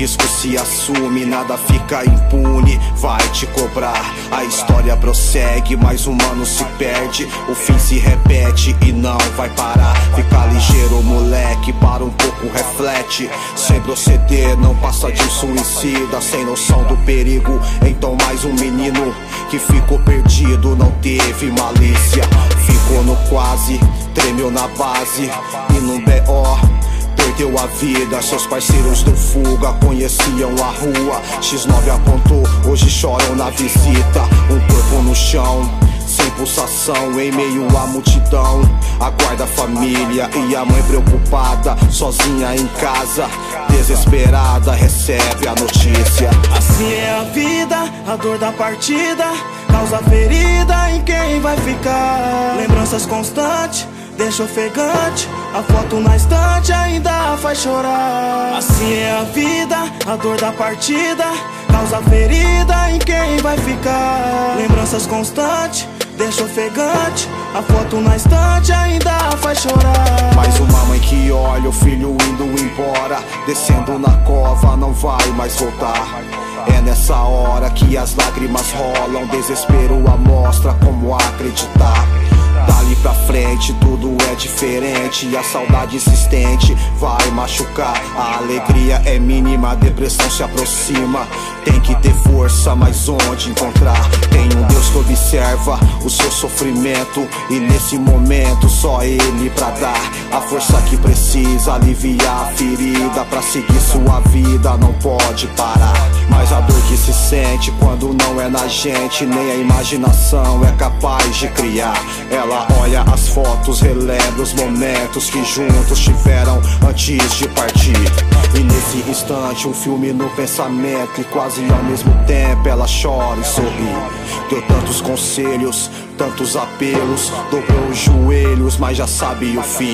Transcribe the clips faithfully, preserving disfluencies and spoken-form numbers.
risco se assume, nada fica impune, vai te cobrar. A história prossegue, mas o humano se perde. O fim se repete e não vai parar. Fica ligeiro, moleque, para um pouco, reflete. Sem proceder, não passa de um suicida, sem noção do perigo. Então mais um menino que ficou perdido, não teve malícia. Ficou no quase, tremeu na base e num B O perdeu a vida. Seus parceiros deu fuga, conheciam a rua. X nove apontou, hoje choram na visita. Um corpo no chão, sem pulsação, em meio à multidão. Aguarda a família e a mãe preocupada, sozinha em casa, desesperada, recebe a notícia. Assim é a vida, a dor da partida causa ferida em quem vai ficar. Lembranças constantes, deixa ofegante. A foto na estante ainda faz chorar. Assim é a vida, a dor da partida causa ferida em quem vai ficar. Lembranças constantes, deixa ofegante. A foto na estante ainda faz chorar. Mais uma mãe que olha o filho indo embora, descendo na cova, não vai mais voltar. É nessa hora que as lágrimas rolam, desespero a mostra como acreditar. Dali pra frente tudo é diferente, a saudade insistente vai machucar. A alegria é mínima, a depressão se aproxima. Tem que ter força, mas onde encontrar? Tem um Deus que observa o seu sofrimento, e nesse momento só Ele pra dar a força que precisa, aliviar a ferida. Pra seguir sua vida não pode parar. Mas a dor que se sente quando não é na gente, nem a imaginação é capaz de criar. Ela olha as fotos, relembra os momentos que juntos tiveram antes de partir. E nesse instante um filme no pensamento, e quase ao mesmo tempo ela chora e sorri. Deu tantos conselhos, tantos apelos, dobrou os joelhos, mas já sabe o fim.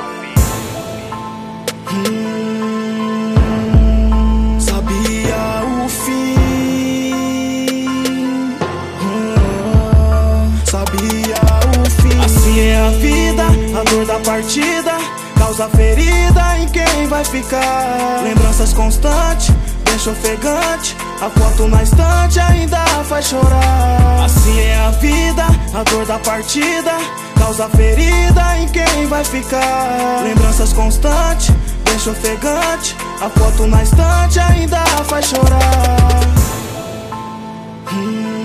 hum, Sabia o fim. hum, Sabia o fim. Assim é a vida, a dor da partida causa ferida em quem vai ficar. Lembranças constantes, deixa ofegante. A foto na estante ainda faz chorar. Assim é a vida, a dor da partida causa ferida em quem vai ficar. Lembranças constantes, deixa ofegante. A foto na estante ainda faz chorar. hum.